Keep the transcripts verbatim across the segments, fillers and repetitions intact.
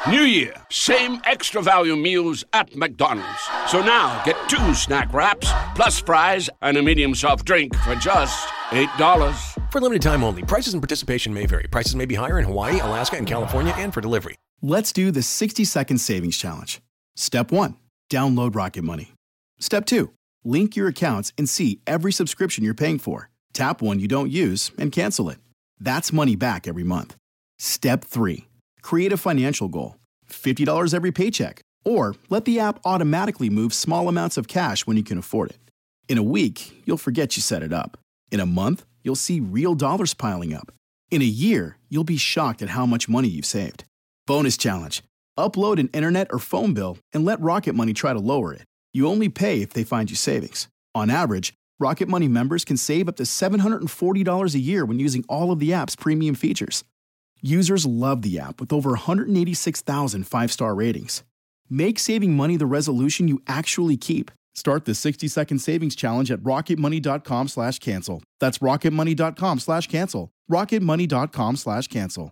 New year, same extra value meals at McDonald's. So now get two snack wraps, plus fries, and a medium soft drink for just eight dollars. For limited time only. Prices and participation may vary. Prices may be higher in Hawaii, Alaska, and California, and for delivery. Let's do the sixty second savings challenge. Step one, download Rocket Money. Step two, link your accounts and see every subscription you're paying for. Tap one you don't use and cancel it. That's money back every month. Step three, create a financial goal. fifty dollars every paycheck. Or let the app automatically move small amounts of cash when you can afford it. In a week, you'll forget you set it up. In a month, you'll see real dollars piling up. In a year, you'll be shocked at how much money you've saved. Bonus challenge. Upload an internet or phone bill and let Rocket Money try to lower it. You only pay if they find you savings. On average, Rocket Money members can save up to seven hundred forty dollars a year when using all of the app's premium features. Users love the app with over one hundred eighty-six thousand five-star ratings. Make saving money the resolution you actually keep. Start the sixty second savings challenge at rocketmoney.com slash cancel. That's rocketmoney.com slash cancel. rocketmoney.com slash cancel.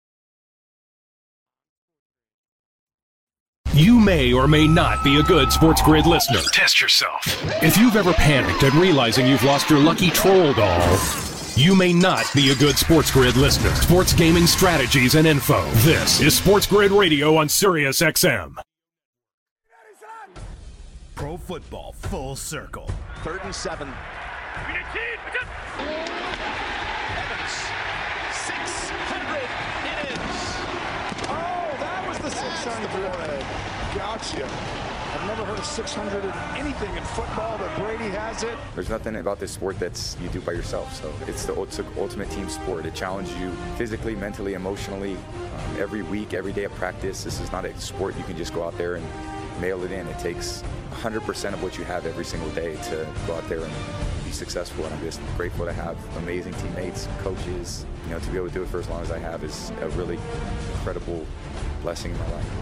You may or may not be a good Sports Grid listener. Test yourself. If you've ever panicked at realizing you've lost your lucky troll doll, you may not be a good Sports Grid listener. Sports gaming strategies and info. This is Sports Grid Radio on Sirius X M. Pro football full circle. Third and seven. Evans. six hundred. It is. Oh, that was the six hundred. Gotcha. I've never heard of six hundred in anything in football, but Brady has it. There's nothing about this sport that's you do by yourself. So it's the ultimate team sport. It challenges you physically, mentally, emotionally, um, every week, every day of practice. This is not a sport you can just go out there and mail it in. It takes one hundred percent of what you have every single day to go out there and be successful. And I'm just grateful to have amazing teammates, coaches. You know, to be able to do it for as long as I have is a really incredible blessing in my life.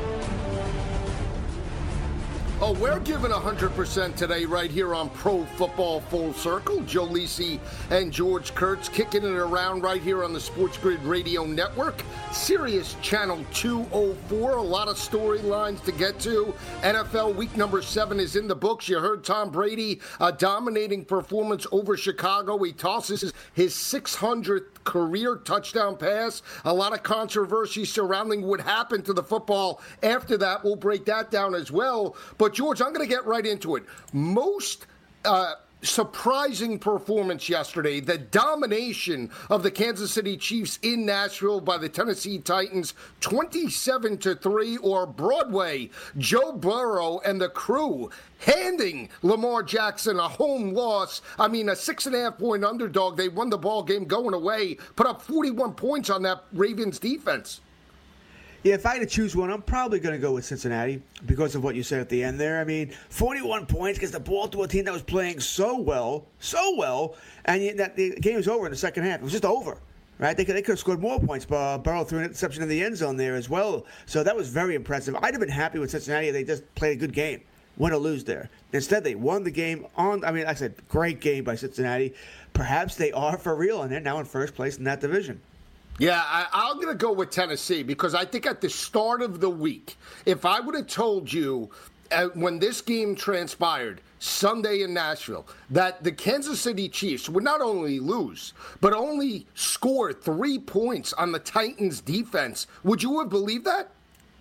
Oh, we're giving one hundred percent today right here on Pro Football Full Circle. Joe Lisi and George Kurtz kicking it around right here on the Sports Grid Radio Network. Sirius Channel two oh four. A lot of storylines to get to. N F L week number seven is in the books. You heard Tom Brady, a dominating performance over Chicago. He tosses his six hundredth career touchdown pass. A lot of controversy surrounding what happened to the football after that. We'll break that down as well. But George, I'm going to get right into it. Most uh, surprising performance yesterday, the domination of the Kansas City Chiefs in Nashville by the Tennessee Titans, twenty-seven to three, or Broadway, Joe Burrow and the crew handing Lamar Jackson a home loss. I mean, a six and a half point underdog. They won the ball game going away, put up forty-one points on that Ravens defense. Yeah, if I had to choose one, I'm probably going to go with Cincinnati because of what you said at the end there. I mean, forty-one points against the Baltimore team that was playing so well, so well, and yet that the game was over in the second half. It was just over, right? They could, they could have scored more points, but Burrow threw an interception in the end zone there as well. So that was very impressive. I'd have been happy with Cincinnati if they just played a good game, win or lose there. Instead, they won the game on, I mean, like I said, great game by Cincinnati. Perhaps they are for real, and they're now in first place in that division. Yeah, I, I'm going to go with Tennessee because I think at the start of the week, if I would have told you uh, when this game transpired Sunday in Nashville that the Kansas City Chiefs would not only lose, but only score three points on the Titans' defense, would you have believed that?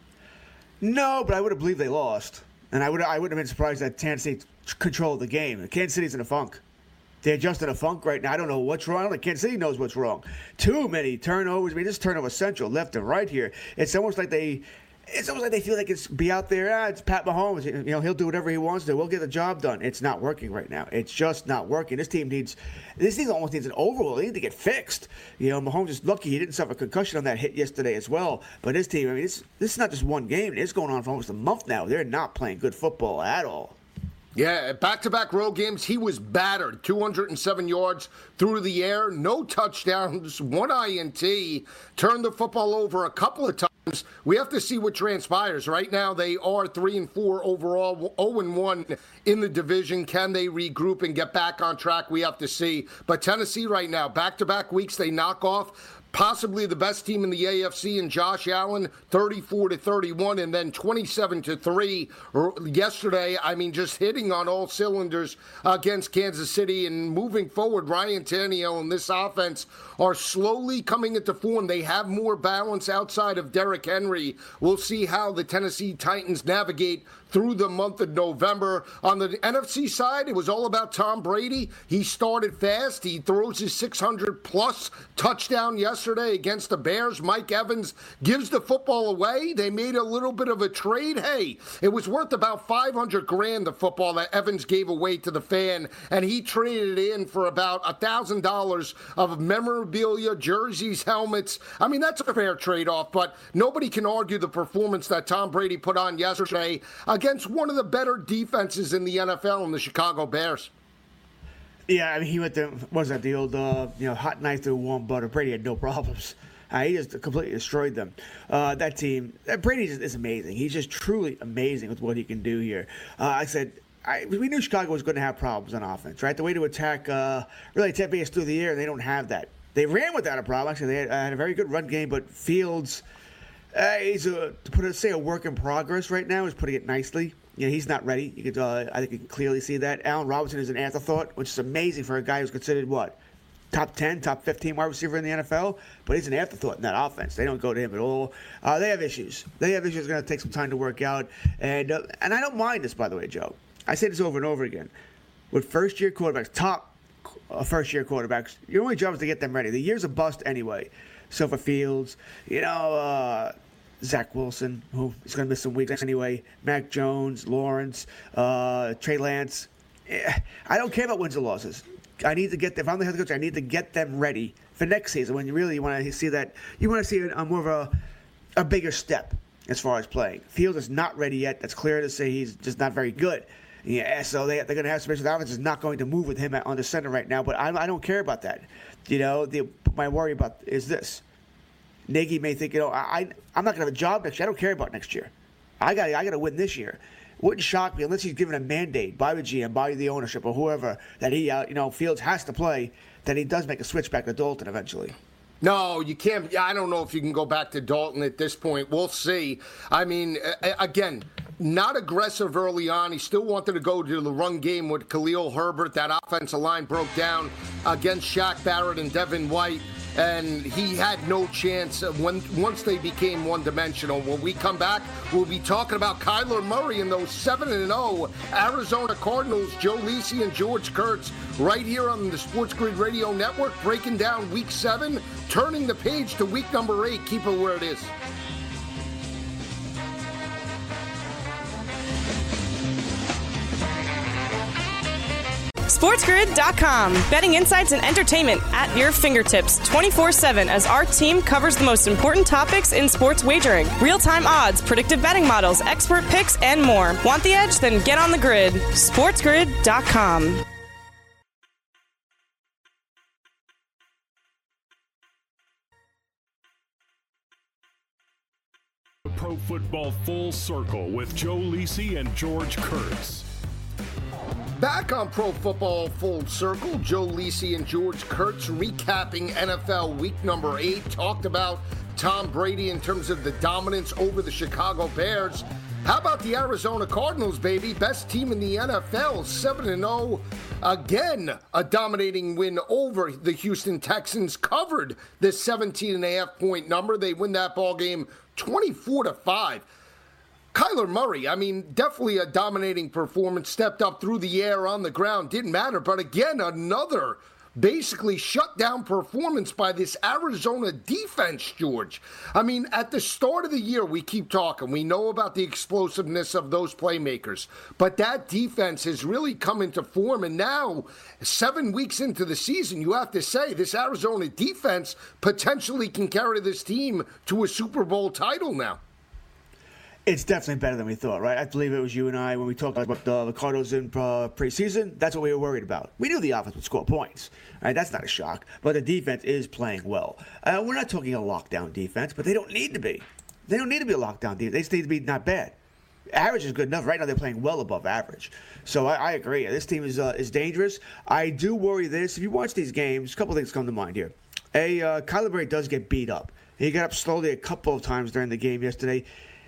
No, but I would have believed they lost. And I would I wouldn't have been surprised that Tennessee controlled the game. Kansas City's in a funk. They're just in a funk right now. I don't know what's wrong. Like Kansas City knows what's wrong. Too many turnovers. I mean, this turnover central left and right here. It's almost like they, it's almost like they feel like it's be out there. Ah, it's Pat Mahomes. You know, he'll do whatever he wants to. We'll get the job done. It's not working right now. It's just not working. This team needs, this team almost needs an overhaul. They need to get fixed. You know, Mahomes is lucky he didn't suffer a concussion on that hit yesterday as well. But this team, I mean, this this is not just one game. It's going on for almost a month now. They're not playing good football at all. Yeah, back-to-back road games, he was battered. two hundred seven yards through the air, no touchdowns, one I N T, turned the football over a couple of times. We have to see what transpires. Right now, they are three and four overall, oh and one in the division. Can they regroup and get back on track? We have to see. But Tennessee right now, back-to-back weeks, they knock off possibly the best team in the A F C in Josh Allen, thirty-four to thirty-one, and then twenty-seven to three yesterday. I mean, just hitting on all cylinders against Kansas City. And moving forward, Ryan Tannehill and this offense are slowly coming into form. They have more balance outside of Derrick Henry. We'll see how the Tennessee Titans navigate through the month of November. On the N F C side, it was all about Tom Brady. He started fast. He throws his six hundred plus touchdown yesterday against the Bears. Mike Evans gives the football away. They made a little bit of a trade. Hey, it was worth about five hundred grand, the football that Evans gave away to the fan, and he traded it in for about one thousand dollars of memorabilia, jerseys, helmets. I mean, that's a fair trade-off, but nobody can argue the performance that Tom Brady put on yesterday against one of the better defenses in the N F L in the Chicago Bears. Yeah, I mean, he went to, what was that, the old, uh, you know, hot knife through warm butter. Brady had no problems. Uh, he just completely destroyed them. Uh, that team, uh, Brady is, is amazing. He's just truly amazing with what he can do here. Uh, I said, I, we knew Chicago was going to have problems on offense, right? The way to attack, uh, really, attack us through the air, they don't have that. They ran without a problem. Actually, they had, uh, had a very good run game, but Fields, uh, he's a, to put it, say a work in progress right now. He's putting it nicely. You know, he's not ready. You could, uh, I think you can clearly see that. Allen Robinson is an afterthought, which is amazing for a guy who's considered, what, top ten, top fifteen wide receiver in the N F L? But he's an afterthought in that offense. They don't go to him at all. Uh, they have issues. They have issues going to take some time to work out. And, uh, and I don't mind this, by the way, Joe. I say this over and over again. With first-year quarterbacks, top uh, first-year quarterbacks, your only job is to get them ready. The year's a bust anyway. So for Fields, you know, uh, Zach Wilson, who is going to miss some weeks anyway, Mac Jones, Lawrence, uh, Trey Lance. I don't care about wins or losses. I need to get them, if I'm the head coach, I need to get them ready for next season when you really want to see that. You want to see a, a more of a, a bigger step as far as playing. Fields is not ready yet. That's clear to say. He's just not very good. Yeah, so they, they're going to have some issues. The offense is not going to move with him on the center right now, but I, I don't care about that. You know, the, my worry about is this. Nagy may think, you know, I, I'm not going to have a job next year. I don't care about next year. I got I got to win this year. Wouldn't shock me unless he's given a mandate by the G M, by the ownership, or whoever that he, uh, you know, Fields has to play. That he does make a switch back to Dalton eventually. No, you can't. I don't know if you can go back to Dalton at this point. We'll see. I mean, again, not aggressive early on. He still wanted to go to the run game with Khalil Herbert. That offensive line broke down against Shaq Barrett and Devin White. And he had no chance when once they became one-dimensional. When we come back, we'll be talking about Kyler Murray and those seven and oh Arizona Cardinals, Joe Lisi and George Kurtz, right here on the Sports Grid Radio Network, breaking down Week seven, turning the page to week number eight. Keep it where it is. SportsGrid dot com. Betting insights and entertainment at your fingertips twenty-four seven as our team covers the most important topics in sports wagering. Real-time odds, predictive betting models, expert picks, and more. Want the edge? Then get on the grid. SportsGrid dot com. Pro Football Full Circle with Joe Lisi and George Kurtz. Back on Pro Football Full Circle, Joe Lisi and George Kurtz recapping N F L week number eight. Talked about Tom Brady in terms of the dominance over the Chicago Bears. How about the Arizona Cardinals, baby? Best team in the N F L, seven and oh. Again, a dominating win over the Houston Texans. Covered the seventeen and a half point number. They win that ball game twenty-four to five. Kyler Murray, I mean, definitely a dominating performance, stepped up through the air, on the ground, didn't matter. But again, another basically shutdown performance by this Arizona defense, George. I mean, at the start of the year, we keep talking. We know about the explosiveness of those playmakers. But that defense has really come into form. And now, seven weeks into the season, you have to say this Arizona defense potentially can carry this team to a Super Bowl title now. It's definitely better than we thought, right? I believe it was you and I when we talked about the, the Cardinals in uh, preseason. That's what we were worried about. We knew the offense would score points, right? That's not a shock. But the defense is playing well. Uh, we're not talking a lockdown defense, but they don't need to be. They don't need to be a lockdown defense. They just need to be not bad. Average is good enough. Right now they're playing well above average. So I, I agree. This team is uh, is dangerous. I do worry this. If you watch these games, a couple things come to mind here. A, uh, Kyler Murray does get beat up. He got up slowly a couple of times during the game yesterday,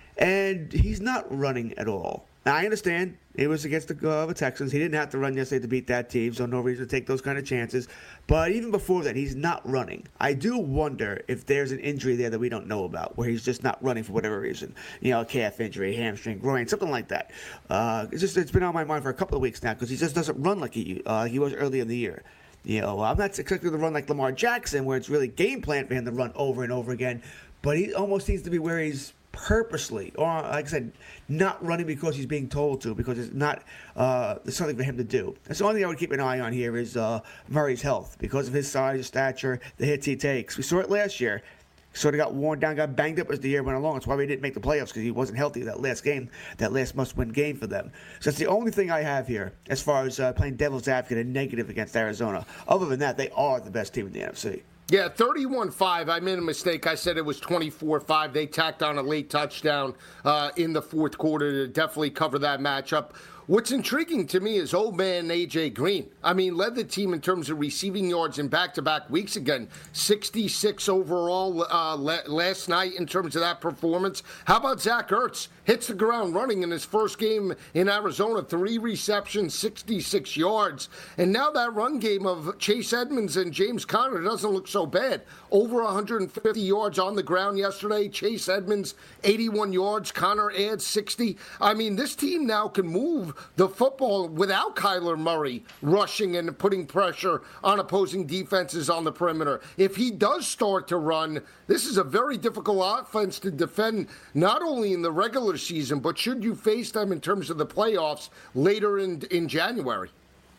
and he's not running at all. Now, I understand it was against the, uh, the Texans. He didn't have to run yesterday to beat that team, so no reason to take those kind of chances. But even before that, he's not running. I do wonder if there's an injury there that we don't know about, where he's just not running for whatever reason. You know, a calf injury, hamstring, groin, something like that. Uh, it's just it's been on my mind for a couple of weeks now because he just doesn't run like he uh, he was early in the year. You know, I'm not expecting to run like Lamar Jackson, where it's really game plan for him to run over and over again. But he almost seems to be where he's purposely, or like I said, not running because he's being told to, because it's not uh, there's something for him to do. That's the only thing I would keep an eye on here is uh, Murray's health, because of his size, his stature, the hits he takes. We saw it last year. Sort of got worn down, got banged up as the year went along. That's why we didn't make the playoffs, because he wasn't healthy that last game, that last must-win game for them. So that's the only thing I have here as far as uh, playing devil's advocate and negative against Arizona. Other than that, they are the best team in the N F C. Yeah, thirty-one five. I made a mistake. I said it was twenty-four five. They tacked on a late touchdown uh, in the fourth quarter to definitely cover that matchup. What's intriguing to me is old man A J Green. I mean, led the team in terms of receiving yards in back-to-back weeks again. sixty-six overall uh, last night in terms of that performance. How about Zach Ertz? Hits the ground running in his first game in Arizona. Three receptions, sixty-six yards. And now that run game of Chase Edmonds and James Conner doesn't look so bad. Over one hundred fifty yards on the ground yesterday. Chase Edmonds, eighty-one yards. Conner adds sixty. I mean, this team now can move the football without Kyler Murray rushing and putting pressure on opposing defenses on the perimeter. If he does start to run, this is a very difficult offense to defend, not only in the regular season, but should you face them in terms of the playoffs later in in January.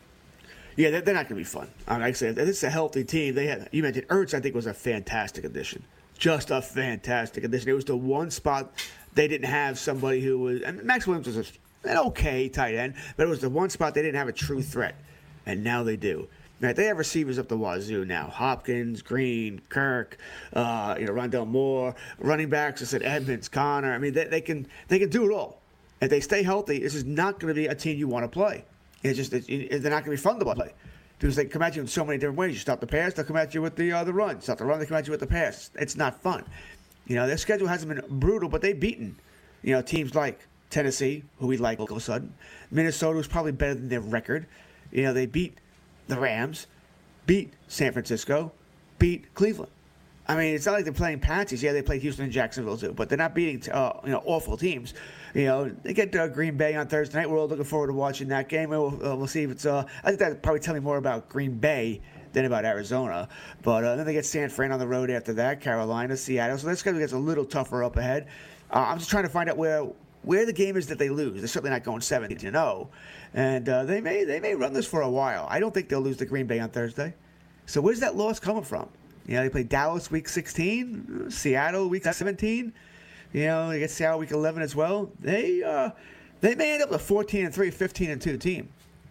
Yeah, they're, they're not going to be fun. I mean, like I said, this is a healthy team. They had, you mentioned Ertz, I think, was a fantastic addition. Just a fantastic addition. It was the one spot they didn't have somebody who was, and Max Williams was a an okay tight end, but it was the one spot they didn't have a true threat, and now they do. Right, they have receivers up the wazoo now. Hopkins, Green, Kirk, uh, you know, Rondell Moore, running backs. I said Edmonds, Conner. I mean, they, they can they can do it all. If they stay healthy, this is not going to be a team you want to play. It's just it, they're not going to be fun to play because they come at you in so many different ways. You stop the pass, they'll come at you with the uh, the run. Stop the run, they come at you with the pass. It's not fun. You know, their schedule hasn't been brutal, but they've beaten, you know, teams like Tennessee, who we like all of a sudden. Minnesota was probably better than their record. You know, they beat the Rams, beat San Francisco, beat Cleveland. I mean, it's not like they're playing patsies. Yeah, they played Houston and Jacksonville too, but they're not beating uh, you know awful teams. You know, they get uh, Green Bay on Thursday night. We're all looking forward to watching that game. We'll, uh, we'll see if it's. Uh, I think that probably tell me more about Green Bay than about Arizona. But uh, then they get San Fran on the road after that, Carolina, Seattle. So that schedule gets a little tougher up ahead. Uh, I'm just trying to find out where. Where the game is that they lose. They're certainly not going seventy to oh, and uh, they may they may run this for a while. I don't think they'll lose to Green Bay on Thursday. So where's that loss coming from? You know, they play Dallas week sixteen, Seattle week seventeen. You know, they get Seattle week eleven as well. They uh, they may end up a fourteen and three, fifteen and two team.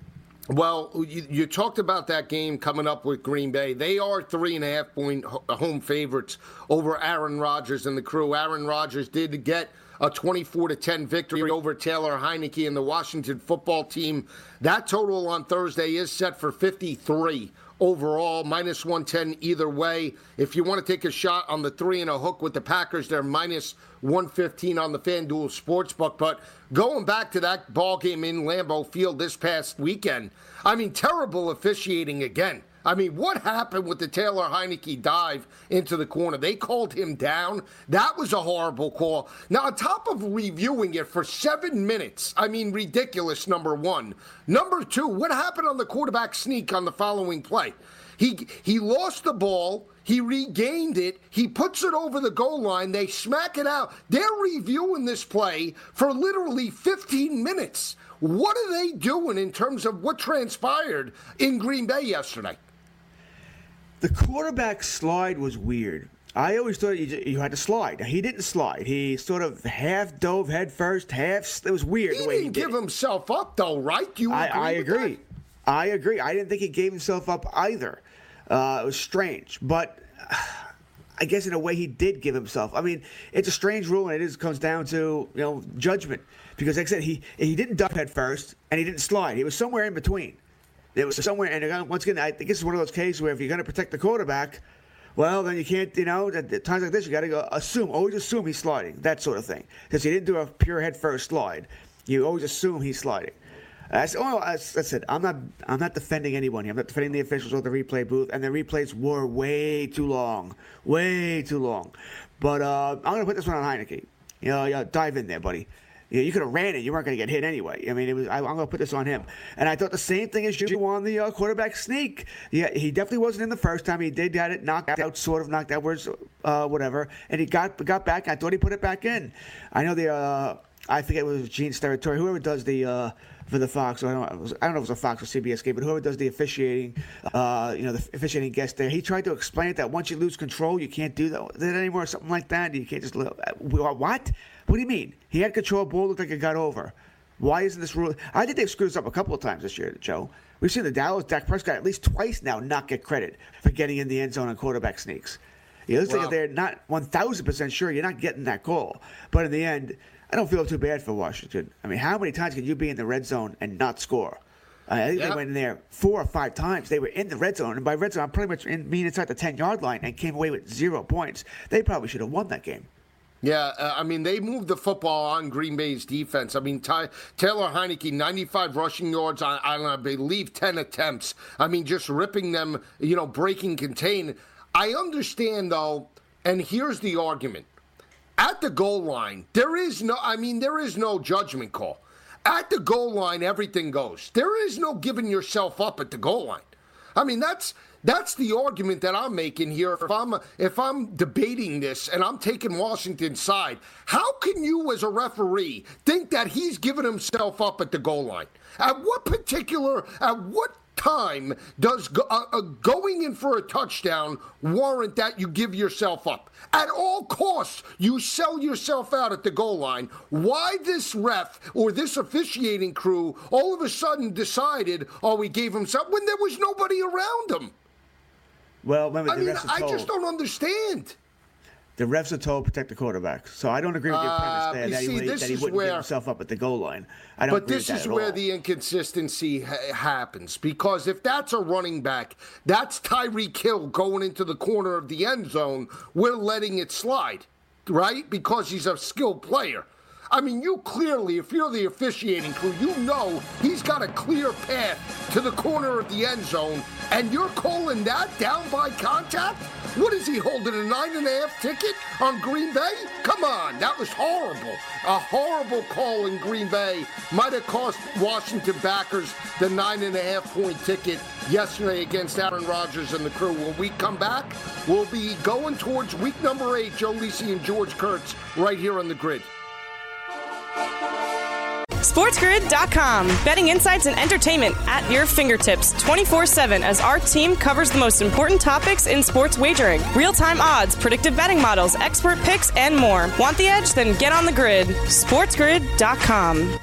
Well, you, you talked about that game coming up with Green Bay. They are three and a half point home favorites over Aaron Rodgers and the crew. Aaron Rodgers did get a twenty-four to ten victory over Taylor Heineke and the Washington football team. That total on Thursday is set for fifty-three overall, minus one ten either way. If you want to take a shot on the three and a hook with the Packers, they're minus one fifteen on the FanDuel Sportsbook. But going back to that ball game in Lambeau Field this past weekend, I mean, terrible officiating again. I mean, what happened with the Taylor Heineke dive into the corner? They called him down. That was a horrible call. Now, on top of reviewing it for seven minutes, I mean, ridiculous, number one. Number two, what happened on the quarterback sneak on the following play? He he lost the ball. He regained it. He puts it over the goal line. They smack it out. They're reviewing this play for literally fifteen minutes. What are they doing in terms of what transpired in Green Bay yesterday? The quarterback slide was weird. I always thought you, you had to slide. He didn't slide. He sort of half dove head first, half. It was weird he the way he didn't did give it. himself up, though, right? Do you I, agree I with agree. That? I agree. I didn't think he gave himself up either. Uh, it was strange, but uh, I guess in a way he did give himself. I mean, it's a strange rule, and it is comes down to you know judgment because, like I said, he he didn't duck head first and he didn't slide. He was somewhere in between. It was somewhere, and once again, I think this is one of those cases where if you're going to protect the quarterback, Well, then you can't, you know, at, at times like this, you got to go assume, always assume he's sliding, that sort of thing. Because he didn't do a pure head first slide. You always assume he's sliding. That's, oh, that's, that's it. I'm not, I'm not defending anyone here. I'm not defending the officials or the replay booth. And the replays were way too long, way too long. But uh, I'm going to put this one on Heinicke. You know, yeah, dive in there, buddy. Yeah, you could have ran it. You weren't going to get hit anyway. I mean, it was. I, I'm going to put this on him. And I thought the same thing as you on the uh, quarterback sneak. Yeah, he definitely wasn't in the first time. He did get it knocked out, sort of knocked out, words, uh, whatever. And he got got back. I thought he put it back in. I know the. Uh, I forget it was Gene's territory. Whoever does the. Uh, for the Fox, I don't, know, it was, I don't know if it was a Fox or C B S game, but whoever does the officiating, uh, you know, the officiating guest there, he tried to explain it that once you lose control, you can't do that, that anymore, or something like that. You can't just live. What? What do you mean? He had control, ball looked like it got over. Why isn't this rule? I think they've screwed us up a couple of times this year, Joe. We've seen the Dallas, Dak Prescott at least twice now not get credit for getting in the end zone on quarterback sneaks. You know, it's wow. like they're not one thousand percent sure you're not getting that call. But in the end, I don't feel too bad for Washington. I mean, how many times can you be in the red zone and not score? Uh, I think yep. they went in there four or five times. They were in the red zone, and by red zone, I'm pretty much in, mean inside the ten-yard line and came away with zero points. They probably should have won that game. Yeah, uh, I mean, they moved the football on Green Bay's defense. I mean, Ty, Taylor Heinicke, ninety-five rushing yards on, on, I believe, ten attempts. I mean, just ripping them, you know, breaking contain. I understand, though, and here's the argument. At the goal line, there is no, I mean, there is no judgment call. At the goal line, everything goes. There is no giving yourself up at the goal line. I mean, that's that's the argument that I'm making here. If I'm if I'm debating this and I'm taking Washington's side, how can you as a referee think that he's giving himself up at the goal line? At what particular, at what time does go, uh, uh, going in for a touchdown warrant that you give yourself up? At all costs, you sell yourself out at the goal line. Why this ref or this officiating crew all of a sudden decided, oh, we gave him something when there was nobody around him? Well, remember, I the mean, refs are I told, just don't understand. The refs are told to protect the quarterback. So I don't agree with your uh, premise there you that see, he, would, this that he is wouldn't where, give himself up at the goal line. I don't but agree this with that is at where all. the inconsistency ha- happens. Because if that's a running back, that's Tyreek Hill going into the corner of the end zone, we're letting it slide, right? Because he's a skilled player. I mean, you clearly, if you're the officiating crew, you know he's got a clear path to the corner of the end zone, and you're calling that down by contact? What is he holding, a nine and a half ticket on Green Bay? Come on, that was horrible. A horrible call in Green Bay. Might have cost Washington backers the nine and a half point ticket yesterday against Aaron Rodgers and the crew. When we come back, we'll be going towards week number eight, Joe Lisi and George Kurtz right here on the Grid. SportsGrid dot com. Betting insights and entertainment at your fingertips twenty-four seven as our team covers the most important topics in sports wagering. Real-time odds, predictive betting models, expert picks, and more. Want the edge? Then get on the grid. SportsGrid dot com.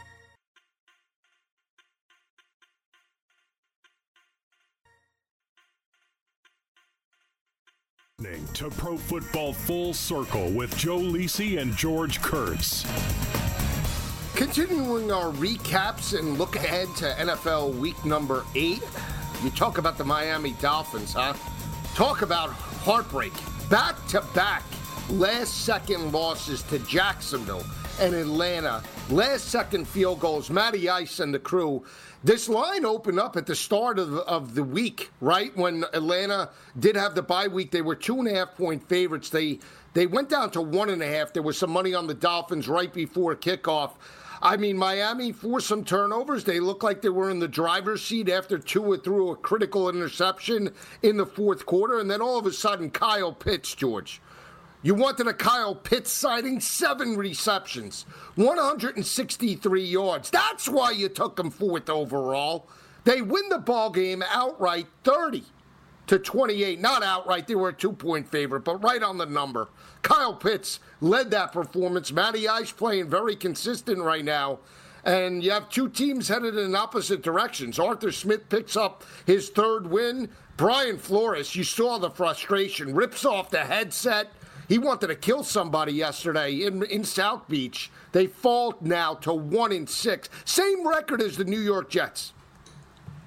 To Pro Football Full Circle with Joe Lisi and George Kurtz. Continuing our recaps and look ahead to N F L week number eight. You talk about the Miami Dolphins, huh? Talk about heartbreak. Back-to-back last-second losses to Jacksonville and Atlanta. Last-second field goals. Matty Ice and the crew. This line opened up at the start of, of the week, right? When Atlanta did have the bye week, they were two and a half point favorites. They they went down to one and a half. There was some money on the Dolphins right before kickoff. I mean, Miami forced some turnovers. They looked like they were in the driver's seat after Tua threw a critical interception in the fourth quarter. And then all of a sudden, Kyle Pitts, George. You wanted a Kyle Pitts sighting, seven receptions, one hundred sixty-three yards. That's why you took him fourth overall. They win the ball game outright, thirty to twenty-eight. Not outright, they were a two-point favorite, but right on the number. Kyle Pitts led that performance. Matty Ice playing very consistent right now. And you have two teams headed in opposite directions. Arthur Smith picks up his third win. Brian Flores, you saw the frustration, rips off the headset. He wanted to kill somebody yesterday in, in South Beach. They fall now to one and six. Same record as the New York Jets.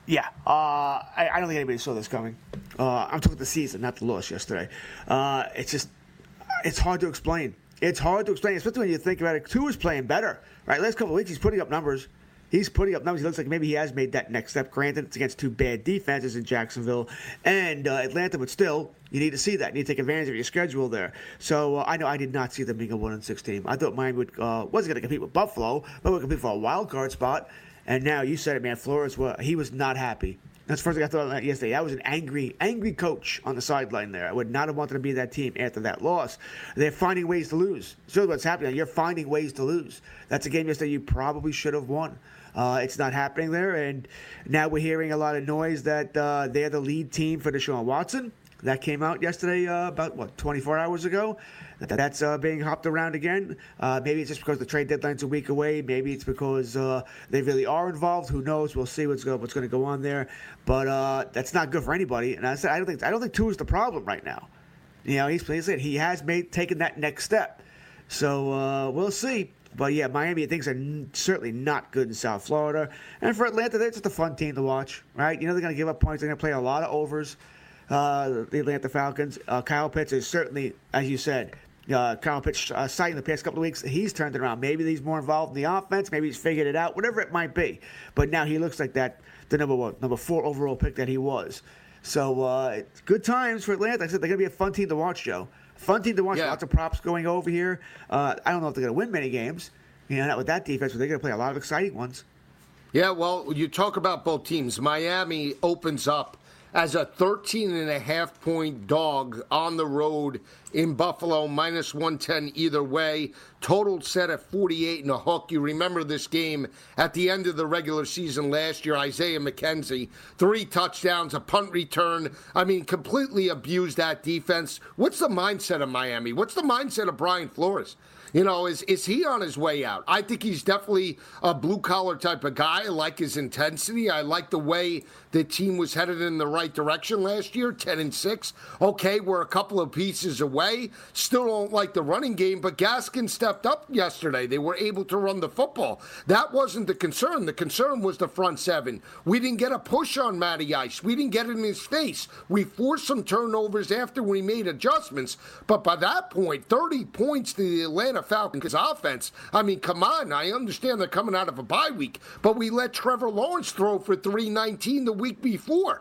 Yeah, uh, I, I don't think anybody saw this coming. Uh, I'm talking the season, not the loss yesterday. Uh, it's just, it's hard to explain. It's hard to explain, especially when you think about it. Tua's playing better, right? Last couple of weeks, he's putting up numbers. He's putting up numbers. He looks like maybe he has made that next step. Granted, it's against two bad defenses in Jacksonville and uh, Atlanta, but still, you need to see that. You need to take advantage of your schedule there. So uh, I know I did not see them being a one and six team. I thought Miami would, uh, wasn't going to compete with Buffalo, but would compete for a wild card spot. And now you said it, man. Flores, well, he was not happy. That's the first thing I thought about yesterday. That was an angry, angry coach on the sideline there. I would not have wanted to be that team after that loss. They're finding ways to lose. So what's happening. You're finding ways to lose. That's a game yesterday you probably should have won. Uh, it's not happening there, and now we're hearing a lot of noise that uh, they're the lead team for Deshaun Watson. That came out yesterday, uh, about, what, twenty-four hours ago? That, that's uh, being hopped around again. Uh, maybe it's just because the trade deadline's a week away. Maybe it's because uh, they really are involved. Who knows? We'll see what's going what's going to go on there. But uh, that's not good for anybody. And I said I don't think I don't think Tua is the problem right now. You know, he's, he's he has made taken that next step. So uh, we'll see. But yeah, Miami, things are n- certainly not good in South Florida. And for Atlanta, they're just a fun team to watch, right? You know they're going to give up points. They're going to play a lot of overs. Uh, the Atlanta Falcons. Uh, Kyle Pitts is certainly, as you said, uh, Kyle Pitts uh, sighting the past couple of weeks. He's turned it around. Maybe he's more involved in the offense. Maybe he's figured it out. Whatever it might be. But now he looks like that the number one, number four overall pick that he was. So uh, it's good times for Atlanta. Like I said, they're going to be a fun team to watch, Joe. Fun team to watch. Yeah. Lots of props going over here. Uh, I don't know if they're going to win many games. You know, not with that defense, but they're going to play a lot of exciting ones. Yeah, well, you talk about both teams. Miami opens up as a thirteen and a half point dog on the road in Buffalo, minus one ten either way. Total set at forty-eight and a hook. You remember this game at the end of the regular season last year. Isaiah McKenzie, three touchdowns, a punt return. I mean, completely abused that defense. What's the mindset of Miami? What's the mindset of Brian Flores? You know, is is he on his way out? I think he's definitely a blue-collar type of guy. I like his intensity. I like the way the team was headed in the right direction last year, ten and six. Okay, we're a couple of pieces away. Still don't like the running game, but Gaskin stepped up yesterday. They were able to run the football. That wasn't the concern. The concern was the front seven. We didn't get a push on Matty Ice. We didn't get it in his face. We forced some turnovers after we made adjustments, but by that point, thirty points to the Atlanta Falcons offense. I mean, come on. I understand they're coming out of a bye week, but we let Trevor Lawrence throw for three nineteen the week before.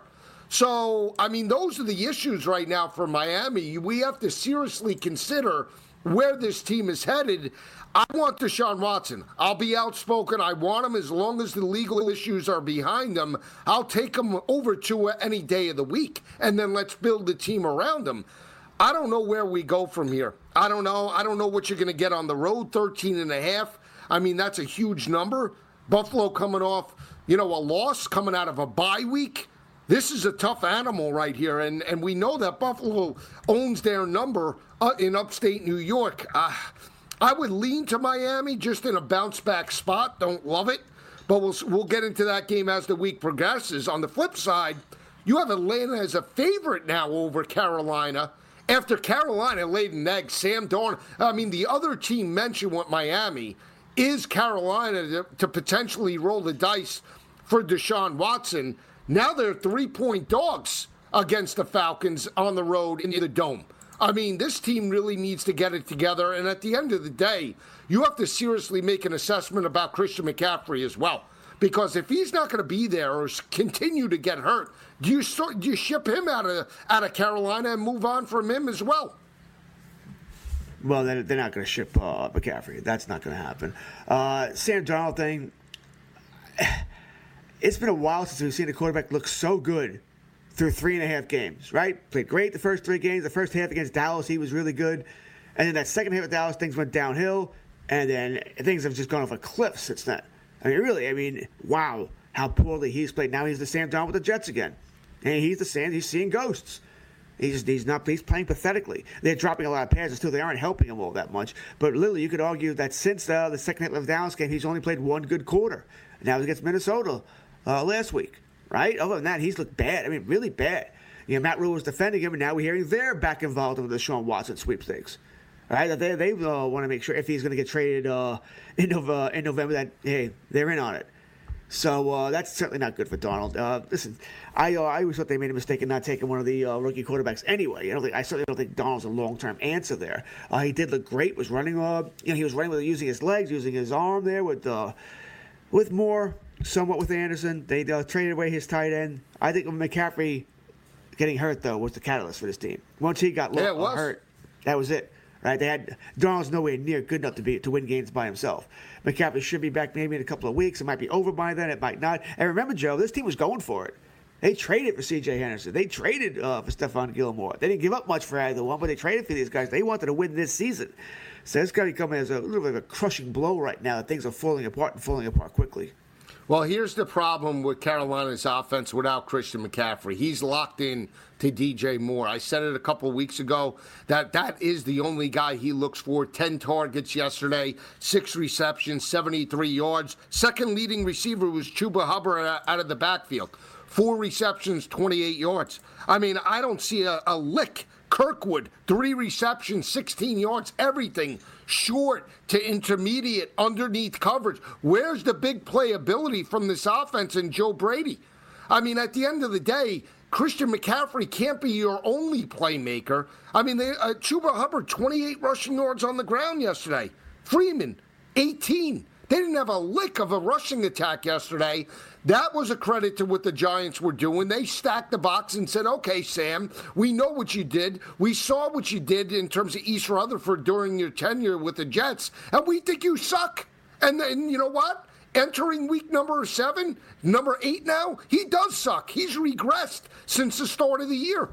So, I mean, those are the issues right now for Miami. We have to seriously consider where this team is headed. I want Deshaun Watson. I'll be outspoken. I want him as long as the legal issues are behind him. I'll take him over to any day of the week, and then let's build the team around him. I don't know where we go from here. I don't know. I don't know what you're going to get on the road, thirteen and a half. I mean, that's a huge number. Buffalo coming off, you know, a loss, coming out of a bye week. This is a tough animal right here, and, and we know that Buffalo owns their number uh, in upstate New York. Uh, I would lean to Miami just in a bounce-back spot. Don't love it, but we'll, we'll get into that game as the week progresses. On the flip side, you have Atlanta as a favorite now over Carolina. After Carolina laid an egg, Sam Darnold, I mean, the other team mentioned with Miami is Carolina to, to potentially roll the dice for Deshaun Watson. Now they're three-point dogs against the Falcons on the road in the Dome. I mean, this team really needs to get it together, and at the end of the day, you have to seriously make an assessment about Christian McCaffrey as well. Because if he's not going to be there or continue to get hurt, do you start, do you ship him out of out of Carolina and move on from him as well? Well, they're, they're not going to ship uh, McCaffrey. That's not going to happen. Uh, Sam Darnold thing, it's been a while since we've seen a quarterback look so good through three and a half games, right? Played great the first three games. The first half against Dallas, he was really good. And then that second half with Dallas, things went downhill. And then things have just gone off a cliff since then. I mean, really, I mean, wow, how poorly he's played. Now he's the Sam Darnold with the Jets again. And he's the Sam, he's seeing ghosts. He's he's not he's playing pathetically. They're dropping a lot of passes, too. They aren't helping him all that much. But literally, you could argue that since uh, the second half of the Dallas game, he's only played one good quarter. Now he's against Minnesota uh, last week, right? Other than that, he's looked bad. I mean, really bad. You know, Matt Rule was defending him, and now we're hearing they're back involved in the Deshaun Watson sweepstakes. Right? They they uh, want to make sure if he's going to get traded uh, in, Nova, in November that, hey, they're in on it. So uh, that's certainly not good for Darnold. Uh, listen, I uh, I always thought they made a mistake in not taking one of the uh, rookie quarterbacks anyway. I don't think I certainly don't think Darnold's a long-term answer there. Uh, he did look great. Was running, uh, you know, he was running with using his legs, using his arm there with uh, with Moore, somewhat with Anderson. They uh, traded away his tight end. I think McCaffrey getting hurt though was the catalyst for this team. Once he got yeah, lo- uh, hurt, that was it. Right? They had Darnold's nowhere near good enough to be to win games by himself. McCaffrey should be back maybe in a couple of weeks. It might be over by then. It might not. And remember, Joe, this team was going for it. They traded for C J Henderson. They traded uh, for Stephon Gilmore. They didn't give up much for either one, but they traded for these guys. They wanted to win this season. So it's got to come as a little bit of a crushing blow right now that things are falling apart and falling apart quickly. Well, here's the problem with Carolina's offense without Christian McCaffrey. He's locked in to D J Moore. I said it a couple of weeks ago that that is the only guy he looks for. ten targets yesterday, six receptions, seventy-three yards. Second leading receiver was Chuba Hubbard out of the backfield. Four receptions, twenty-eight yards. I mean, I don't see a, a lick. Kirkwood, three receptions, sixteen yards, everything short to intermediate underneath coverage. Where's the big playability from this offense and Joe Brady? I mean, at the end of the day, Christian McCaffrey can't be your only playmaker. I mean, they, uh, Chuba Hubbard, twenty-eight rushing yards on the ground yesterday. Freeman, eighteen. They didn't have a lick of a rushing attack yesterday. That was a credit to what the Giants were doing. They stacked the box and said, okay, Sam, we know what you did. We saw what you did in terms of East Rutherford during your tenure with the Jets, and we think you suck. And then, you know what? Entering week number seven, number eight now, he does suck. He's regressed since the start of the year.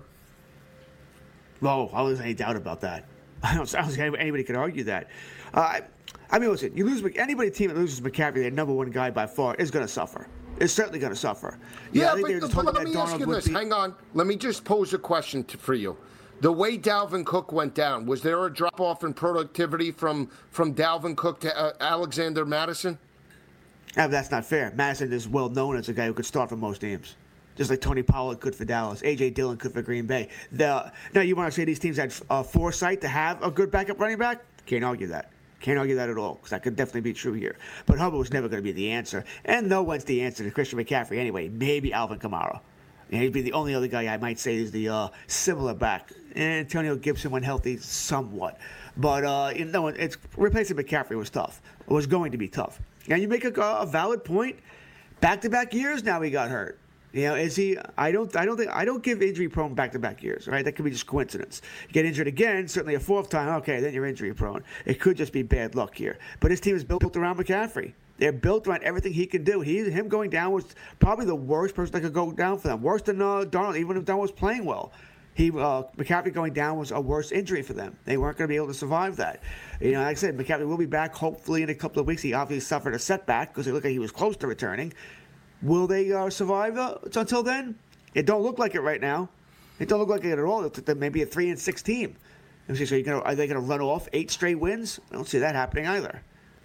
No, I don't have any doubt about that. I don't, I don't think anybody could argue that. Uh, I mean, listen, you lose any team that loses McCaffrey, their number one guy by far, is going to suffer. Is certainly going to suffer. Yeah, yeah I think but, they were just but let that me Darnold ask you would this. be... Hang on. Let me just pose a question to, for you. The way Dalvin Cook went down, was there a drop-off in productivity from, from Dalvin Cook to uh, Alexander Madison? Yeah, that's not fair. Madison is well known as a guy who could start for most teams. Just like Tony Pollard could for Dallas. A J. Dillon could for Green Bay. The, now, you want to say these teams had uh, foresight to have a good backup running back? Can't argue that. Can't argue that at all, because that could definitely be true here. But Hubbard was never going to be the answer. And no one's the answer to Christian McCaffrey anyway. Maybe Alvin Kamara. And he'd be the only other guy I might say is the uh, similar back. And Antonio Gibson, when healthy, somewhat. But uh, you know, it's, replacing McCaffrey was tough. It was going to be tough. And you make a, a valid point. Back-to-back years now he got hurt. You know, is he? I don't. I don't think. I don't give injury-prone back-to-back years. Right? That could be just coincidence. You get injured again, certainly a fourth time. Okay, then you're injury-prone. It could just be bad luck here. But his team is built around McCaffrey. They're built around everything he can do. He, him going down was probably the worst person that could go down for them. Worse than uh, Darnold, even if Darnold was playing well. He uh, McCaffrey going down was a worse injury for them. They weren't going to be able to survive that. You know, like I said, McCaffrey will be back hopefully in a couple of weeks. He obviously suffered a setback because it looked like he was close to returning. Will they uh, survive uh, until then? It don't look like it right now. It don't look like it at all. It's maybe a three and six team. So you're gonna, are they going to run off eight straight wins? I don't see that happening either.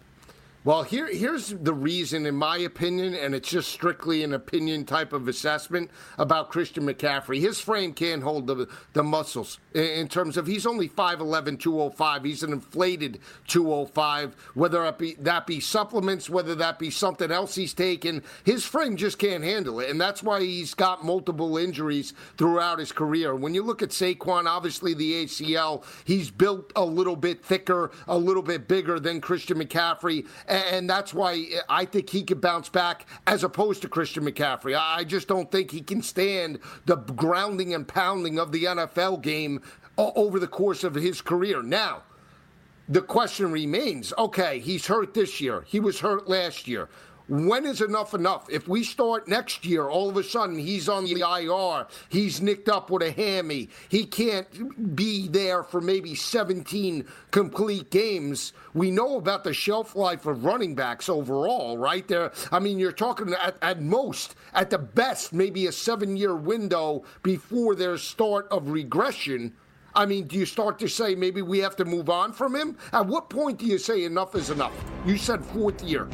Well, here, here's the reason, in my opinion, and it's just strictly an opinion type of assessment about Christian McCaffrey. His frame can't hold the, the muscles in, in terms of he's only five eleven, two oh five. He's an inflated two oh five, whether that be, that be supplements, whether that be something else he's taken. His frame just can't handle it, and that's why he's got multiple injuries throughout his career. When you look at Saquon, obviously the A C L, he's built a little bit thicker, a little bit bigger than Christian McCaffrey. And that's why I think he could bounce back as opposed to Christian McCaffrey. I just don't think he can stand the grounding and pounding of the N F L game over the course of his career. Now, the question remains, okay, he's hurt this year. He was hurt last year. When is enough enough? If we start next year, all of a sudden he's on the I R, he's nicked up with a hammy, he can't be there for maybe seventeen complete games. We know about the shelf life of running backs overall, right? There, I mean, you're talking at, at most, at the best, maybe a seven-year window before their start of regression. I mean, do you start to say maybe we have to move on from him? At what point do you say enough is enough? You said fourth year.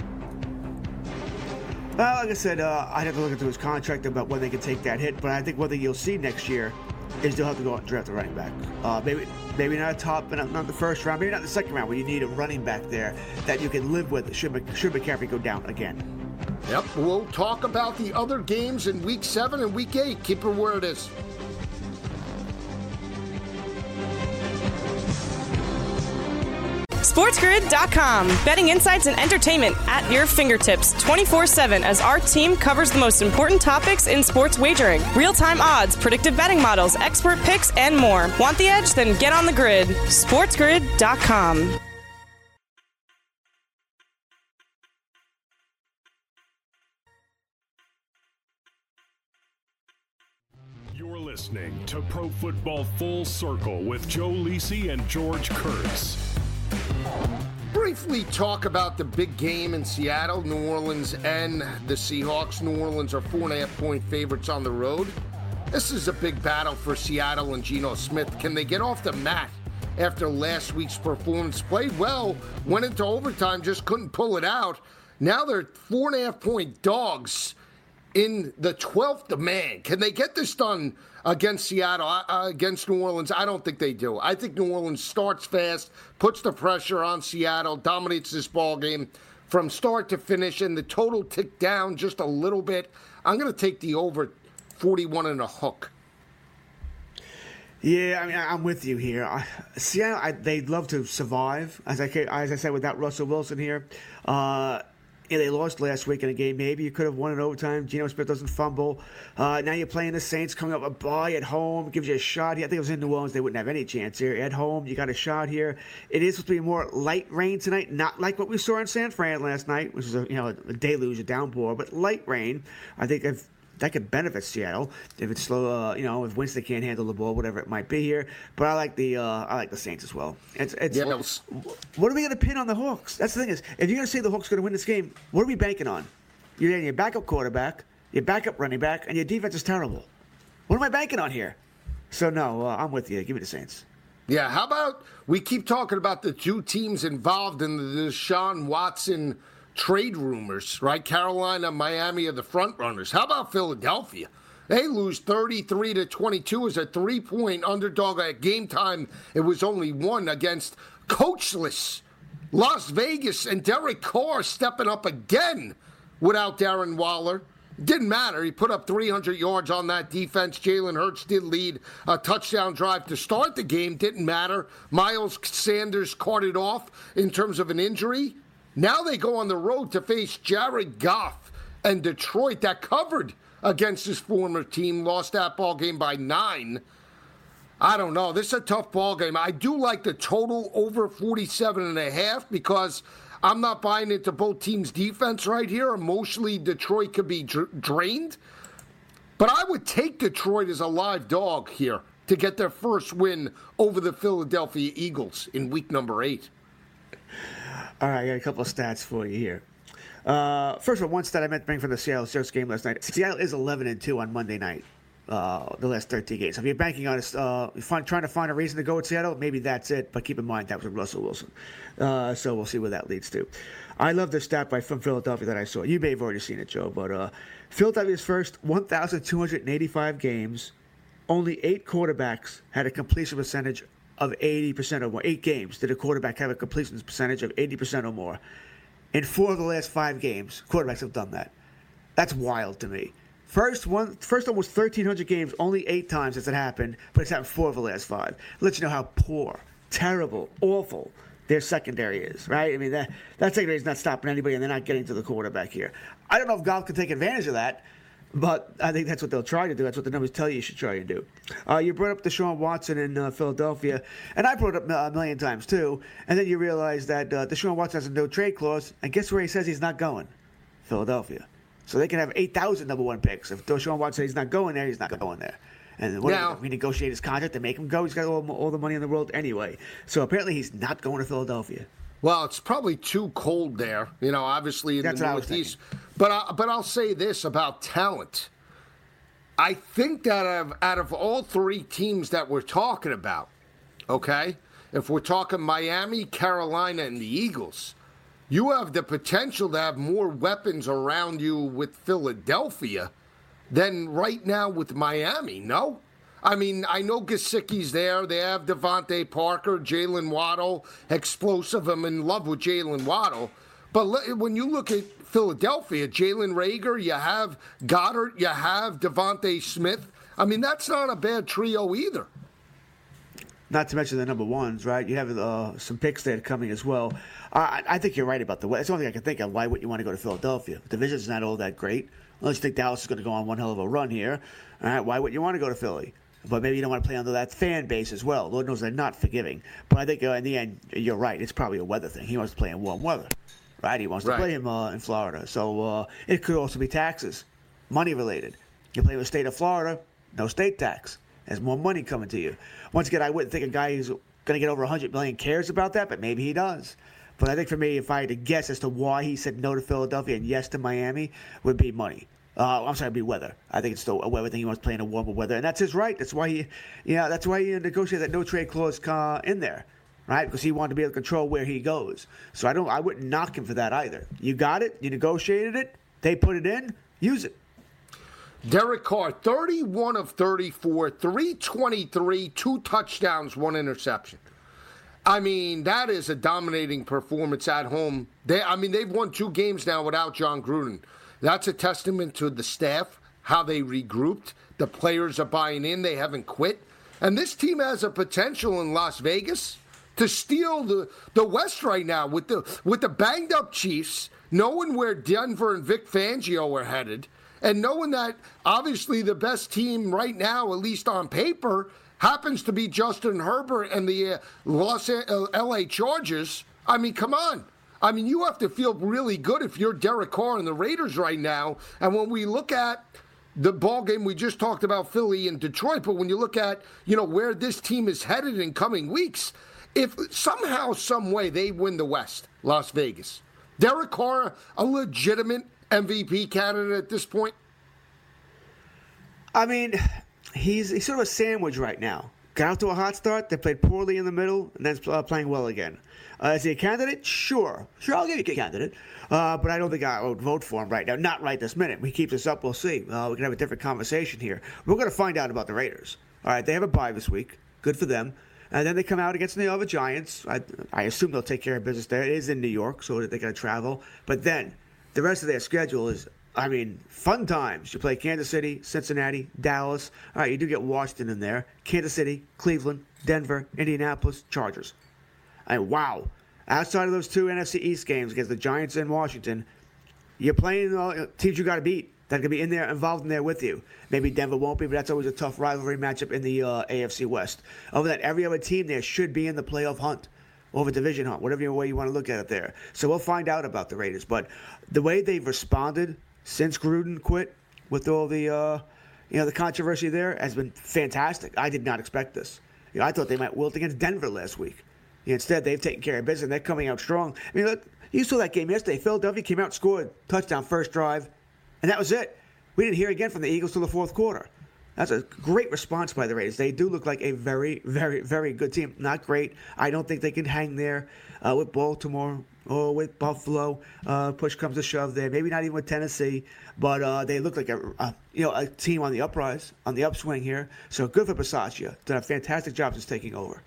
Well, like I said, uh, I'd have to look into his contract about when they can take that hit. But I think what you'll see next year is they'll have to go out and draft a running back. Uh, maybe maybe not a top, not, not the first round, maybe not the second round, but you need a running back there that you can live with should, should McCaffrey go down again. Yep, we'll talk about the other games in week seven and week eight. Keep it where it is. SportsGrid dot com. Betting insights and entertainment at your fingertips twenty-four seven as our team covers the most important topics in sports wagering. Real-time odds, predictive betting models, expert picks, and more. Want the edge? Then get on the grid. SportsGrid dot com. You're listening to Pro Football Full Circle with Joe Lisi and George Kurtz. Briefly talk about the big game in Seattle, New Orleans, and the Seahawks. New Orleans are four and a half point favorites on the road. This is a big battle for Seattle and Geno Smith. Can they get off the mat after last week's performance? Played well, went into overtime, just couldn't pull it out. Now they're four and a half point dogs in the twelfth man. Can they get this done against Seattle, uh, against New Orleans? I don't think they do. I think New Orleans starts fast, puts the pressure on Seattle, dominates this ball game from start to finish, and the total ticked down just a little bit. I'm going to take the over forty-one and a hook. Yeah, I mean, I'm with you here. I, Seattle, I, they'd love to survive, as I as I said, without Russell Wilson here. Uh, Yeah, they lost last week in a game. Maybe you could have won in overtime. Geno Smith doesn't fumble. Uh, now you're playing the Saints, coming up a bye at home. Gives you a shot here. I think it was in New Orleans. They wouldn't have any chance here. At home, you got a shot here. It is supposed to be more light rain tonight, not like what we saw in San Fran last night, which was a, you know, a deluge, a downpour, but light rain. I think if that could benefit Seattle if it's slow. Uh, you know, if Winston can't handle the ball, whatever it might be here. But I like the uh, I like the Saints as well. It's, it's yeah, no. What are we going to pin on the Hawks? That's the thing is, if you're going to say the Hawks are going to win this game, what are we banking on? You're your backup quarterback, your backup running back, and your defense is terrible. What am I banking on here? So no, uh, I'm with you. Give me the Saints. Yeah, how about we keep talking about the two teams involved in the Deshaun Watson trade rumors, right? Carolina, Miami are the front runners. How about Philadelphia? They lose thirty-three to twenty-two as a three-point underdog at game time. It was only one against coachless Las Vegas, and Derek Carr stepping up again without Darren Waller. Didn't matter. He put up three hundred yards on that defense. Jalen Hurts did lead a touchdown drive to start the game. Didn't matter. Miles Sanders carted off in terms of an injury. Now they go on the road to face Jared Goff and Detroit, that covered against his former team, lost that ball game by nine. I don't know. This is a tough ball game. I do like the total over forty-seven and a half because I'm not buying into both teams' defense right here. Emotionally, Detroit could be dr- drained. But I would take Detroit as a live dog here to get their first win over the Philadelphia Eagles in week number eight. All right, I got a couple of stats for you here. Uh, first of all, one stat I meant to bring from the Seattle Seahawks game last night. Seattle is eleven and two on Monday night, uh, the last thirteen games. So if you're banking on it, uh, find, trying to find a reason to go with Seattle, maybe that's it. But keep in mind, that was with Russell Wilson. Uh, so we'll see where that leads to. I love the stat by from Philadelphia that I saw. You may have already seen it, Joe. But uh, Philadelphia's first one thousand two hundred eighty-five games, only eight quarterbacks had a completion percentage of eighty percent or more. Eight games did a quarterback have a completion percentage of eighty percent or more. In four of the last five games, quarterbacks have done that. That's wild to me. First one, first almost thirteen hundred games, only eight times has it happened, but it's happened four of the last five. Lets you know how poor, terrible, awful their secondary is, right? I mean, that, that secondary is not stopping anybody, and they're not getting to the quarterback here. I don't know if Goff can take advantage of that, but I think that's what they'll try to do. That's what the numbers tell you you should try and do. Uh, you brought up Deshaun Watson in uh, Philadelphia, and I brought it up a million times too. And then you realize that uh, Deshaun Watson has a no trade clause, and guess where he says he's not going? Philadelphia. So they can have eight thousand number one picks. If Deshaun Watson says he's not going there, he's not going there. And what now, renegotiate his contract to make him go. He's got all, all the money in the world anyway. So apparently he's not going to Philadelphia. Well, it's probably too cold there, you know, obviously in That's the Northeast. But, I, but I'll say this about talent. I think that out of, out of all three teams that we're talking about, okay, if we're talking Miami, Carolina, and the Eagles, you have the potential to have more weapons around you with Philadelphia than right now with Miami, no? I mean, I know Gesicki's there. They have Devontae Parker, Jalen Waddle, explosive. I'm in love with Jalen Waddle. But le- when you look at Philadelphia, Jalen Reagor, you have Goddard, you have Devontae Smith. I mean, that's not a bad trio either. Not to mention the number ones, right? You have uh, some picks there coming as well. Uh, I, I think you're right about the West. That's the only thing I can think of. Why would you want to go to Philadelphia? The division's not all that great. Unless you think Dallas is going to go on one hell of a run here. All right, why would you want to go to Philly? But maybe you don't want to play under that fan base as well. Lord knows they're not forgiving. But I think uh, in the end, you're right. It's probably a weather thing. He wants to play in warm weather, right? He wants right. to play him uh, in Florida. So uh, it could also be taxes, money related. You play with the state of Florida, no state tax. There's more money coming to you. Once again, I wouldn't think a guy who's going to get over one hundred million dollars cares about that, but maybe he does. But I think for me, if I had to guess as to why he said no to Philadelphia and yes to Miami, would be money. Uh, I'm sorry, it'd be weather. I think it's the weather thing. He wants to play in a warmer weather, and that's his right. That's why he, you know, that's why he negotiated that no trade clause uh, in there, right? Because he wanted to be able to control where he goes. So I don't, I wouldn't knock him for that either. You got it. You negotiated it. They put it in. Use it. Derek Carr, thirty-one of thirty-four, three twenty-three, two touchdowns, one interception. I mean, that is a dominating performance at home. They, I mean, they've won two games now without John Gruden. That's a testament to the staff, how they regrouped. The players are buying in. They haven't quit. And this team has a potential in Las Vegas to steal the, the West right now with the with the banged-up Chiefs, knowing where Denver and Vic Fangio are headed, and knowing that, obviously, the best team right now, at least on paper, happens to be Justin Herbert and the uh, Los uh, L A Chargers. I mean, come on. I mean, you have to feel really good if you're Derek Carr and the Raiders right now. And when we look at the ball game, we just talked about Philly and Detroit, but when you look at, you know, where this team is headed in coming weeks, if somehow, some way they win the West, Las Vegas, Derek Carr, a legitimate M V P candidate at this point? I mean, he's he's sort of a sandwich right now. Got out to a hot start, they played poorly in the middle, and then uh, playing well again. Uh, is he a candidate? Sure. Sure, I'll give you a candidate. Uh, but I don't think I would vote for him right now. Not right this minute. We keep this up, we'll see. Uh, we can have a different conversation here. We're going to find out about the Raiders. All right, they have a bye this week. Good for them. And then they come out against the other Giants. I, I assume they'll take care of business there. It is in New York, so they're going to travel. But then the rest of their schedule is, I mean, fun times. You play Kansas City, Cincinnati, Dallas. All right, you do get Washington in there. Kansas City, Cleveland, Denver, Indianapolis, Chargers. And wow, outside of those two N F C East games against the Giants and Washington, you're playing uh, teams you got to beat that are going to be in there, involved in there with you. Maybe Denver won't be, but that's always a tough rivalry matchup in the uh, A F C West. Over that, every other team there should be in the playoff hunt. Or the division hunt, whatever way you want to look at it there. So we'll find out about the Raiders. But the way they've responded since Gruden quit with all the, uh, you know, the controversy there has been fantastic. I did not expect this. You know, I thought they might wilt against Denver last week. Instead, they've taken care of business, and they're coming out strong. I mean, look, you saw that game yesterday. Philadelphia came out, scored, touchdown, first drive, and that was it. We didn't hear again from the Eagles till the fourth quarter. That's a great response by the Raiders. They do look like a very, very, very good team. Not great. I don't think they can hang there uh, with Baltimore or with Buffalo. Uh, push comes to shove there. Maybe not even with Tennessee. But uh, they look like a, a you know a team on the uprise, on the upswing here. So good for Bisaccia. Done a fantastic job since taking over.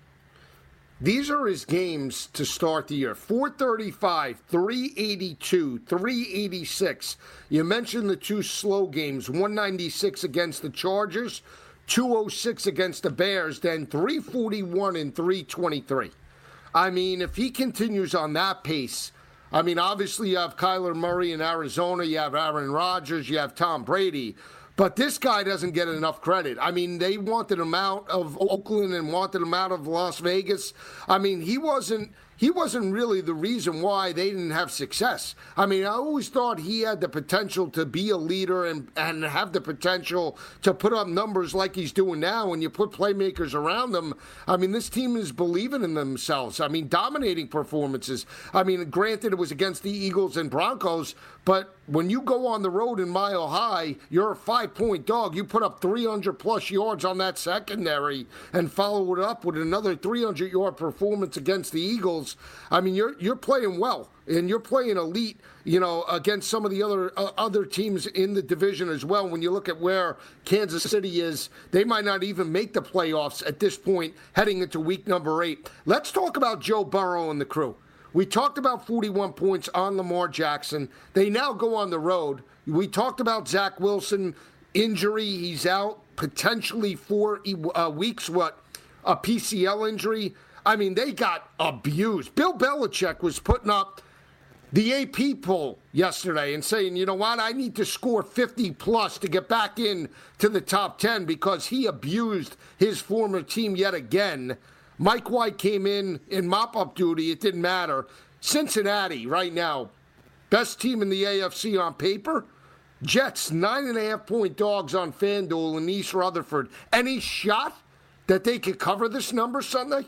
These are his games to start the year. four thirty-five, three eighty-two, three eighty-six. You mentioned the two slow games, one ninety-six against the Chargers, two oh six against the Bears, then three forty-one and three twenty-three. I mean, if he continues on that pace, I mean, obviously you have Kyler Murray in Arizona, you have Aaron Rodgers, you have Tom Brady. But this guy doesn't get enough credit. I mean, they wanted him out of Oakland and wanted him out of Las Vegas. I mean, he wasn't he wasn't really the reason why they didn't have success. I mean, I always thought he had the potential to be a leader and, and have the potential to put up numbers like he's doing now. When you put playmakers around them, I mean, this team is believing in themselves. I mean, dominating performances. I mean, granted, it was against the Eagles and Broncos, but when you go on the road in Mile High, you're a five-point dog. You put up three hundred plus yards on that secondary and follow it up with another three hundred yard performance against the Eagles. I mean, you're you're playing well, and you're playing elite, you know, against some of the other uh, other teams in the division as well. When you look at where Kansas City is, they might not even make the playoffs at this point heading into week number eight. Let's talk about Joe Burrow and the crew. We talked about forty-one points on Lamar Jackson. They now go on the road. We talked about Zach Wilson injury. He's out potentially four uh, weeks, what, a P C L injury. I mean, they got abused. Bill Belichick was putting up the A P poll yesterday and saying, you know what, I need to score fifty plus to get back in to the top ten because he abused his former team yet again. Mike White came in in mop-up duty. It didn't matter. Cincinnati right now, best team in the A F C on paper. Jets, nine and a half point dogs on FanDuel in East Rutherford. Any shot that they could cover this number Sunday?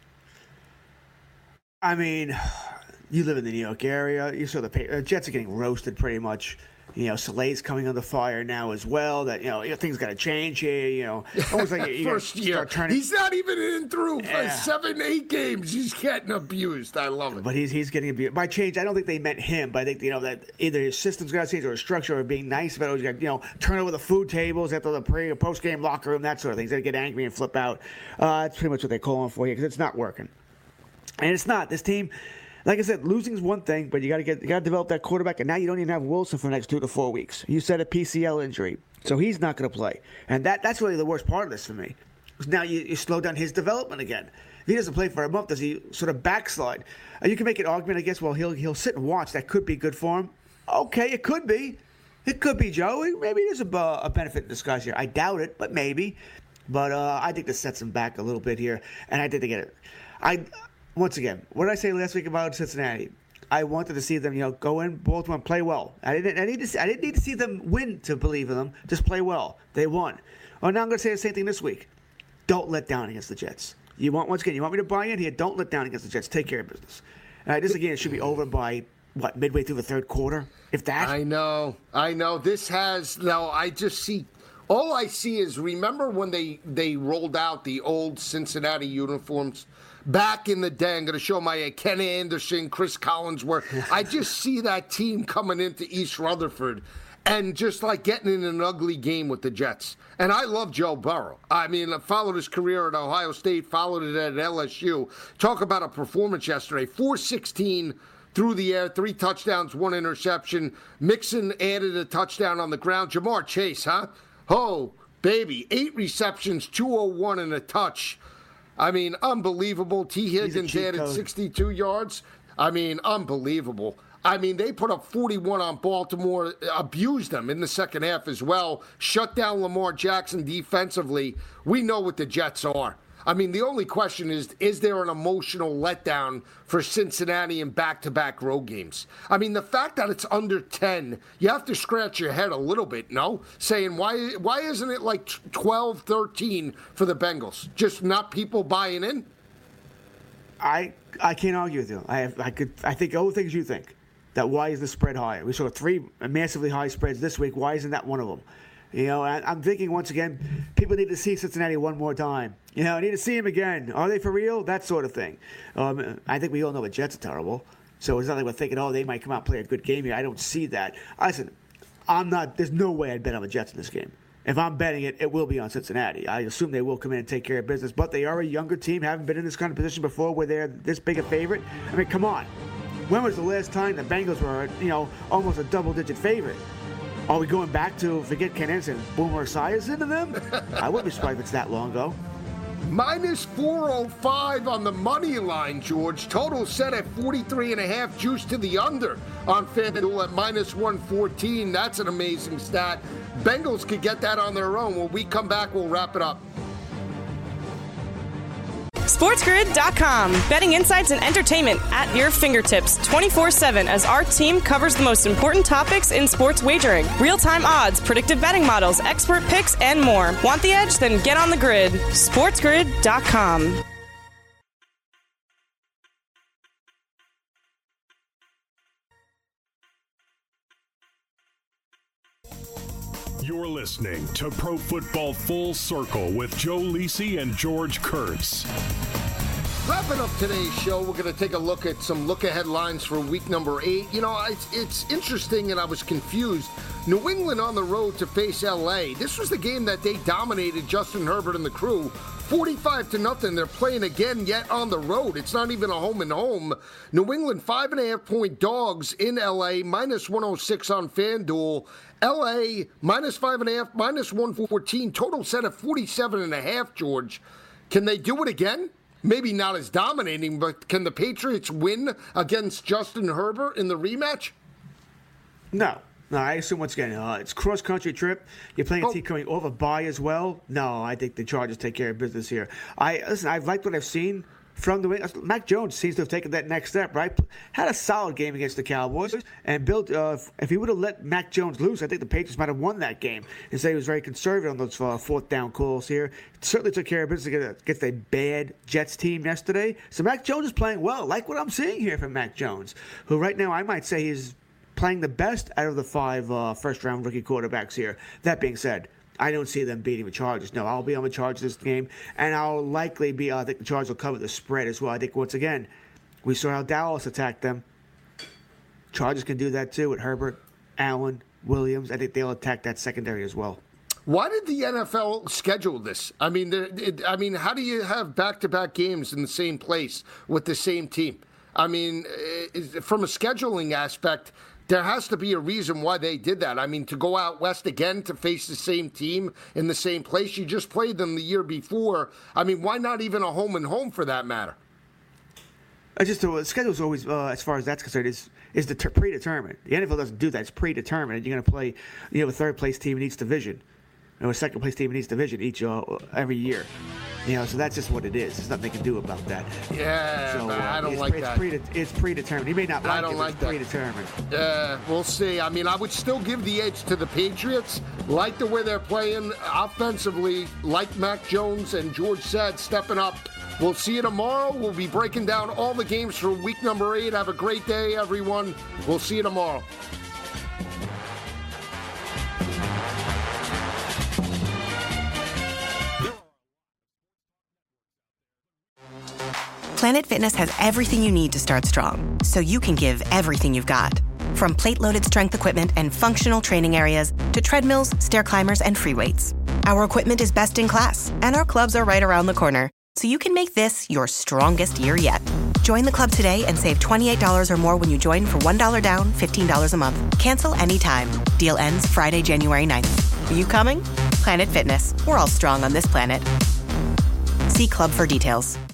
I mean, you live in the New York area. You saw the pay- uh, Jets are getting roasted pretty much. You know, Soleil's coming under fire now as well. That, you know, things got to change here. You know, almost like you first year. Turning... He's not even in through yeah. for seven, eight games. He's getting abused. I love it. But he's he's getting abused. By change, I don't think they meant him. But I think, you know, that either his system's got to change or his structure or being nice about it. You know, turn over the food tables after the pre or post game locker room, that sort of thing. They get angry and flip out. Uh, that's pretty much what they're calling for here because it's not working. And it's not. This team. Like I said, losing is one thing, but you got to get you got to develop that quarterback, and now you don't even have Wilson for the next two to four weeks. You said a P C L injury, so he's not going to play, and that that's really the worst part of this for me. Now you, you slow down his development again. If he doesn't play for a month, does he sort of backslide? And you can make an argument, I guess. Well, he'll he'll sit and watch. That could be good for him. Okay, it could be. It could be, Joe. Maybe there's a, a benefit in disguise here. I doubt it, but maybe. But uh, I think this sets him back a little bit here, and I think they get it. I. Once again, what did I say last week about Cincinnati? I wanted to see them, you know, go in, Baltimore, play well. I didn't. I need to. See, I didn't need to see them win to believe in them. Just play well. They won. Well, now I'm going to say the same thing this week. Don't let down against the Jets. You want once again. You want me to buy in here? Don't let down against the Jets. Take care of business. All right, this again should be over by what midway through the third quarter, if that. I know. I know. This has no. I just see. All I see is remember when they they rolled out the old Cincinnati uniforms. Back in the day, I'm going to show my Ken Anderson, Chris Collinsworth. I just see that team coming into East Rutherford and just like getting in an ugly game with the Jets. And I love Joe Burrow. I mean, I followed his career at Ohio State, followed it at L S U. Talk about a performance yesterday. four sixteen through the air, three touchdowns, one interception. Mixon added a touchdown on the ground. Jamar Chase, huh? Oh, baby, eight receptions, two oh one and a touch. I mean, unbelievable. T. Higgins added code. sixty-two yards. I mean, unbelievable. I mean, they put up forty-one on Baltimore, abused them in the second half as well, shut down Lamar Jackson defensively. We know what the Jets are. I mean, the only question is, is there an emotional letdown for Cincinnati in back-to-back road games? I mean, the fact that it's under ten, you have to scratch your head a little bit, no? Saying, why why isn't it like twelve, thirteen for the Bengals? Just not people buying in? I I can't argue with you. I have, I could I think all the things you think. That why is the spread higher? We saw three massively high spreads this week. Why isn't that one of them? You know, I, I'm thinking once again, people need to see Cincinnati one more time. You know, I need to see them again. Are they for real? That sort of thing. Um, I think we all know the Jets are terrible. So it's not like we're thinking, oh, they might come out and play a good game here. I don't see that. Listen, I'm not. There's no way I'd bet on the Jets in this game. If I'm betting it, it will be on Cincinnati. I assume they will come in and take care of business. But they are a younger team, haven't been in this kind of position before where they're this big a favorite. I mean, come on. When was the last time the Bengals were, you know, almost a double-digit favorite? Are we going back to, forget Ken Anderson, Boomer Esiason into them? I wouldn't be surprised if it's that long ago. Minus four oh five on the money line, George. Total set at forty-three and a half, juice to the under on FanDuel at minus one fourteen. That's an amazing stat. Bengals could get that on their own. When we come back, we'll wrap it up. SportsGrid dot com. Betting insights and entertainment at your fingertips twenty-four seven as our team covers the most important topics in sports wagering. Real-time odds, predictive betting models, expert picks, and more. Want the edge? Then get on the grid. SportsGrid dot com. You're listening to Pro Football Full Circle with Joe Lisi and George Kurtz. Wrapping up today's show, we're going to take a look at some look-ahead lines for week number eight. You know, it's, it's interesting, and I was confused. New England on the road to face L A. This was the game that they dominated Justin Herbert and the crew forty-five to nothing. They're playing again yet on the road. It's not even a home and home. New England, five and a half point dogs in L A, minus one oh six on FanDuel. L A, minus five and a half, minus one fourteen. Total set at forty-seven and a half, George. Can they do it again? Maybe not as dominating, but can the Patriots win against Justin Herbert in the rematch? No. No, I assume once again, uh, it's cross-country trip. You're playing a Oh. team coming off a bye as well. No, I think the Chargers take care of business here. I Listen, I've liked what I've seen from the wing. Mac Jones seems to have taken that next step, right? Had a solid game against the Cowboys. And Bill, uh, if he would have let Mac Jones loose, I think the Patriots might have won that game. Instead, he was very conservative on those uh, fourth down calls here. Certainly took care of business against a bad Jets team yesterday. So Mac Jones is playing well. Like what I'm seeing here from Mac Jones, who right now I might say is playing the best out of the five uh, first-round rookie quarterbacks here. That being said, I don't see them beating the Chargers. No, I'll be on the Chargers this game, and I'll likely be, uh, I think the Chargers will cover the spread as well. I think, once again, we saw how Dallas attacked them. Chargers can do that too with Herbert, Allen, Williams. I think they'll attack that secondary as well. Why did the N F L schedule this? I mean, it, I mean, how do you have back-to-back games in the same place with the same team? I mean, from a scheduling aspect, there has to be a reason why they did that. I mean, to go out west again to face the same team in the same place, you just played them the year before. I mean, why not even a home and home for that matter? I just the schedule's always, uh, as far as that's concerned, is is the predetermined. The N F L doesn't do that; it's predetermined. You're going to play, you have a third place team in each division, or a second place team in each division each uh, every year. You know, so that's just what it is. There's nothing they can do about that. Yeah, so, but uh, I don't it's, like it's that. Prede- it's predetermined. You may not like I don't it, like but that. it's predetermined. Yeah, we'll see. I mean, I would still give the edge to the Patriots. Like the way they're playing offensively, like Mac Jones and George said, stepping up. We'll see you tomorrow. We'll be breaking down all the games for week number eight. Have a great day, everyone. We'll see you tomorrow. Planet Fitness has everything you need to start strong, so you can give everything you've got. From plate-loaded strength equipment and functional training areas to treadmills, stair climbers, and free weights. Our equipment is best in class, and our clubs are right around the corner, so you can make this your strongest year yet. Join the club today and save twenty-eight dollars or more when you join for one dollar down, fifteen dollars a month. Cancel anytime. Deal ends Friday, January ninth. Are you coming? Planet Fitness. We're all strong on this planet. See club for details.